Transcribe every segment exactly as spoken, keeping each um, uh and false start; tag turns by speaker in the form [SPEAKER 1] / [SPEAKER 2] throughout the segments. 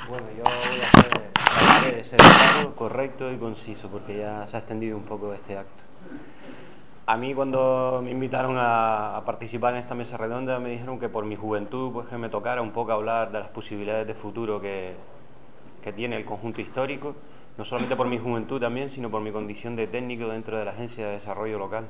[SPEAKER 1] Bueno, yo voy a hacer, trataré de ser claro, correcto y conciso, porque ya se ha extendido un poco este acto. A mí cuando me invitaron a, a participar en esta mesa redonda me dijeron que por mi juventud pues que me tocara un poco hablar de las posibilidades de futuro que, que tiene el conjunto histórico, no solamente por mi juventud también, sino por mi condición de técnico dentro de la Agencia de Desarrollo Local.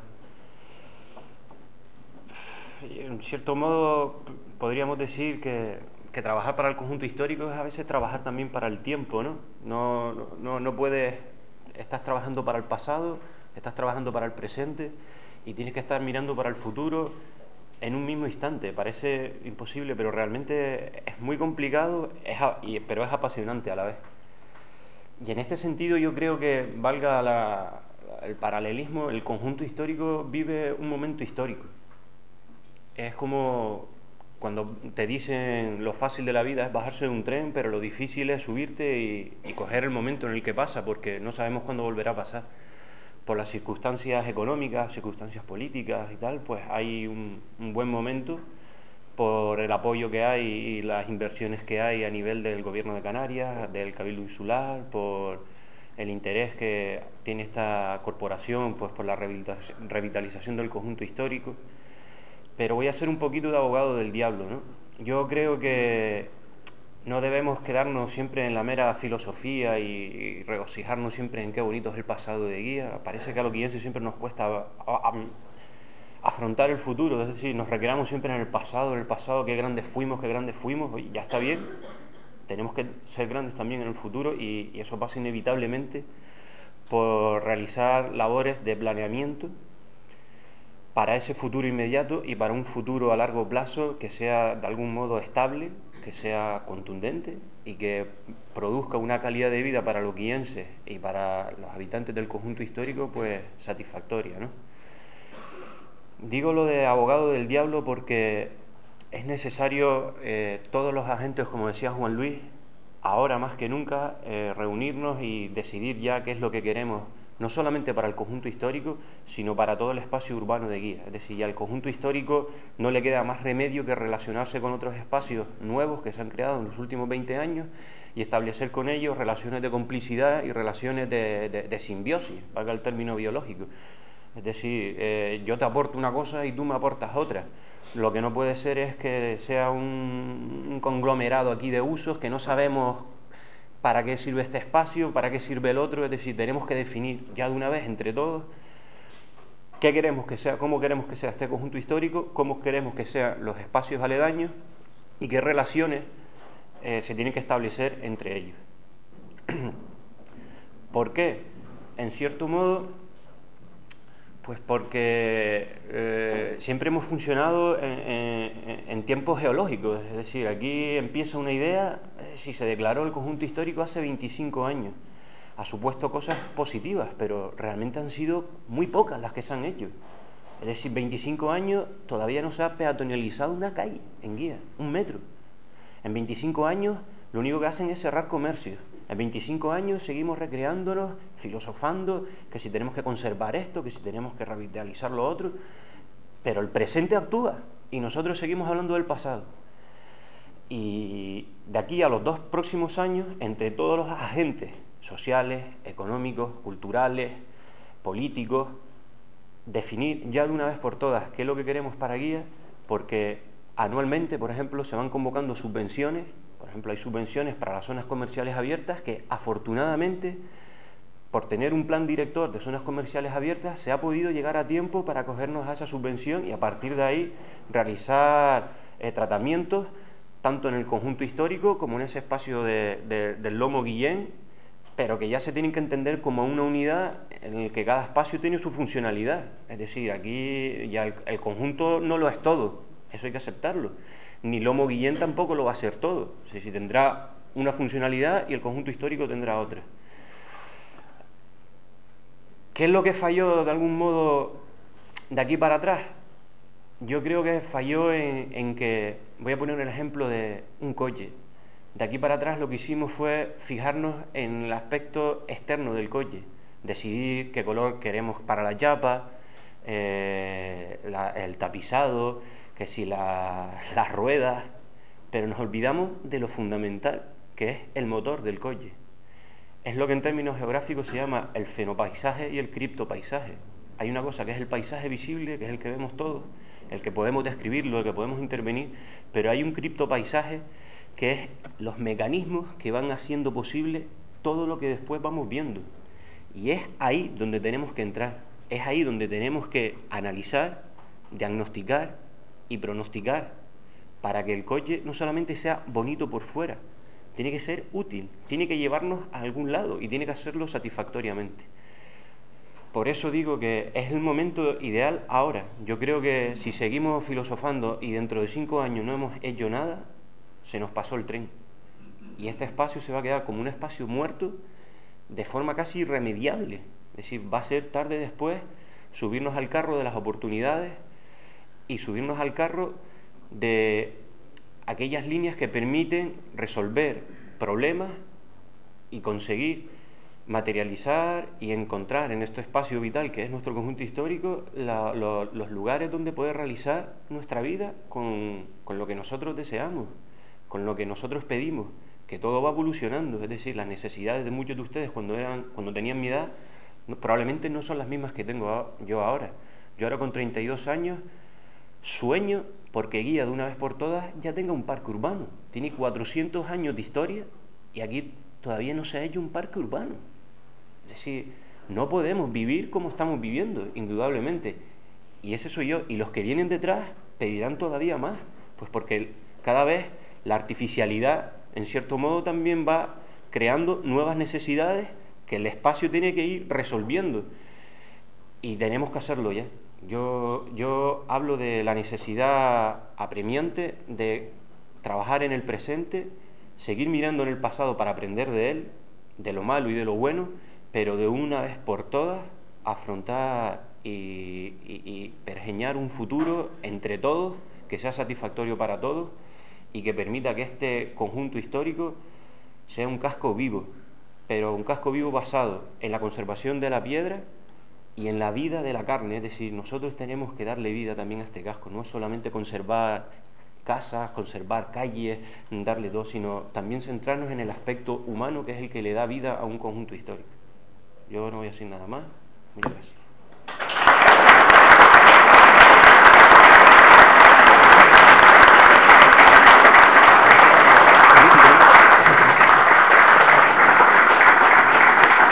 [SPEAKER 1] En cierto modo podríamos decir que, que trabajar para el conjunto histórico es a veces trabajar también para el tiempo, ¿no? No, no, no puedes, estás trabajando para el pasado, estás trabajando para el presente y tienes que estar mirando para el futuro en un mismo instante. Parece imposible, pero realmente es muy complicado, es, pero es apasionante a la vez. Y en este sentido yo creo que valga la, el paralelismo, el conjunto histórico vive un momento histórico. Es como cuando te dicen lo fácil de la vida es bajarse de un tren, pero lo difícil es subirte y, y coger el momento en el que pasa, porque no sabemos cuándo volverá a pasar. Por las circunstancias económicas, circunstancias políticas y tal, pues hay un, un buen momento por el apoyo que hay y las inversiones que hay a nivel del Gobierno de Canarias, del Cabildo Insular, por el interés que tiene esta corporación pues por la revitalización del conjunto histórico. Pero voy a ser un poquito de abogado del diablo, ¿no? Yo creo que no debemos quedarnos siempre en la mera filosofía y, y regocijarnos siempre en qué bonito es el pasado de Guía. Parece que a los guienses siempre nos cuesta a, a, afrontar el futuro, es decir, nos recreamos siempre en el pasado, en el pasado, qué grandes fuimos, qué grandes fuimos, y ya está bien, tenemos que ser grandes también en el futuro y, y eso pasa inevitablemente por realizar labores de planeamiento para ese futuro inmediato y para un futuro a largo plazo que sea de algún modo estable, que sea contundente y que produzca una calidad de vida para los guienses y para los habitantes del conjunto histórico pues satisfactoria, ¿no? Digo lo de abogado del diablo porque es necesario eh, todos los agentes, como decía Juan Luis, ahora más que nunca eh, reunirnos y decidir ya qué es lo que queremos, no solamente para el conjunto histórico, sino para todo el espacio urbano de Guía. Es decir, ya al conjunto histórico no le queda más remedio que relacionarse con otros espacios nuevos que se han creado en los últimos veinte años y establecer con ellos relaciones de complicidad y relaciones de, de, de simbiosis, valga el término biológico. Es decir, eh, yo te aporto una cosa y tú me aportas otra. Lo que no puede ser es que sea un, un conglomerado aquí de usos que no sabemos para qué sirve este espacio, para qué sirve el otro. Es decir, tenemos que definir ya de una vez entre todos qué queremos que sea, cómo queremos que sea este conjunto histórico, cómo queremos que sean los espacios aledaños y qué relaciones eh, se tienen que establecer entre ellos. ¿Por qué? En cierto modo, pues porque eh, siempre hemos funcionado en, en, en tiempos geológicos, es decir, aquí empieza una idea, eh, si se declaró el conjunto histórico hace veinticinco años, ha supuesto cosas positivas, pero realmente han sido muy pocas las que se han hecho. Es decir, veinticinco años todavía no se ha peatonalizado una calle en Guía, un metro. En veinticinco años lo único que hacen es cerrar comercios. En veinticinco años seguimos recreándonos, filosofando, que si tenemos que conservar esto, que si tenemos que revitalizar lo otro, pero el presente actúa y nosotros seguimos hablando del pasado. Y de aquí a los dos próximos años, entre todos los agentes sociales, económicos, culturales, políticos, definir ya de una vez por todas qué es lo que queremos para Guía, porque anualmente, por ejemplo, se van convocando subvenciones. Por ejemplo, hay subvenciones para las zonas comerciales abiertas que, afortunadamente, por tener un plan director de zonas comerciales abiertas, se ha podido llegar a tiempo para acogernos a esa subvención y a partir de ahí realizar eh, tratamientos tanto en el conjunto histórico como en ese espacio de, de, del Lomo Guillén, pero que ya se tienen que entender como una unidad en el que cada espacio tiene su funcionalidad. Es decir, aquí ya el, el conjunto no lo es todo, eso hay que aceptarlo. Ni Lomo Guillén tampoco lo va a ser todo. Es decir, tendrá una funcionalidad y el conjunto histórico tendrá otra. ¿Qué es lo que falló de algún modo de aquí para atrás? Yo creo que falló en, en que, voy a poner un ejemplo de un coche. De aquí para atrás lo que hicimos fue fijarnos en el aspecto externo del coche, decidir qué color queremos para la chapa, eh, la, el tapizado, que si la, las ruedas, pero nos olvidamos de lo fundamental, que es el motor del colle. Es lo que en términos geográficos se llama el fenopaisaje y el criptopaisaje. Hay una cosa que es el paisaje visible, que es el que vemos todos, el que podemos describirlo, el que podemos intervenir, pero hay un criptopaisaje que es los mecanismos que van haciendo posible todo lo que después vamos viendo. Y es ahí donde tenemos que entrar, es ahí donde tenemos que analizar, diagnosticar y pronosticar para que el coche no solamente sea bonito por fuera, tiene que ser útil, tiene que llevarnos a algún lado y tiene que hacerlo satisfactoriamente. Por eso digo que es el momento ideal ahora. Yo creo que si seguimos filosofando y dentro de cinco años no hemos hecho nada, se nos pasó el tren. Y este espacio se va a quedar como un espacio muerto de forma casi irremediable. Es decir, va a ser tarde después subirnos al carro de las oportunidades y subirnos al carro de aquellas líneas que permiten resolver problemas y conseguir materializar y encontrar en este espacio vital que es nuestro conjunto histórico la, lo, los lugares donde poder realizar nuestra vida con, con lo que nosotros deseamos, con lo que nosotros pedimos, que todo va evolucionando. Es decir, las necesidades de muchos de ustedes cuando, eran, cuando tenían mi edad no, probablemente no son las mismas que tengo yo ahora. Yo ahora con treinta y dos años sueño porque Guía de una vez por todas ya tenga un parque urbano. Tiene cuatrocientos años de historia y aquí todavía no se ha hecho un parque urbano. Es decir, no podemos vivir como estamos viviendo, indudablemente. Y ese soy yo. Y los que vienen detrás pedirán todavía más. Pues porque cada vez la artificialidad, en cierto modo, también va creando nuevas necesidades que el espacio tiene que ir resolviendo. Y tenemos que hacerlo ya. Yo, yo hablo de la necesidad apremiante de trabajar en el presente, seguir mirando en el pasado para aprender de él, de lo malo y de lo bueno, pero de una vez por todas afrontar y, y, y pergeñar un futuro entre todos que sea satisfactorio para todos y que permita que este conjunto histórico sea un casco vivo, pero un casco vivo basado en la conservación de la piedra y en la vida de la carne. Es decir, nosotros tenemos que darle vida también a este casco, no solamente conservar casas, conservar calles, darle todo, sino también centrarnos en el aspecto humano que es el que le da vida a un conjunto histórico. Yo no voy a decir nada más. Muchas gracias.